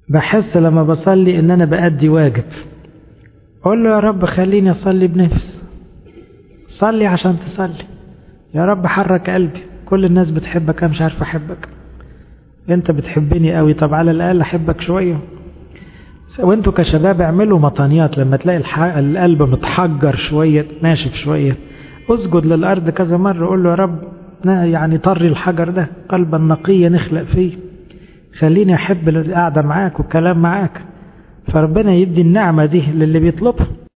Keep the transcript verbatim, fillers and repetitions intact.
بحس لما بصلي ان انا بأدي واجب. اقول له يا رب خليني اصلي بنفس، صلي عشان تصلي. يا رب حرك قلبي، كل الناس بتحبك انا مش عارف احبك، انت بتحبني قوي، طب على الاقل احبك شوية. وانتوا كشباب اعملوا مطانيات، لما تلاقي القلب متحجر شوية ناشف شوية اسجد للارض كذا مرة، قول له يا رب يعني طري الحجر ده قلبا نقيا نخلق فيه، خليني احب القعدة معاك والكلام معاك. فربنا يدي النعمة دي للي بيطلبها.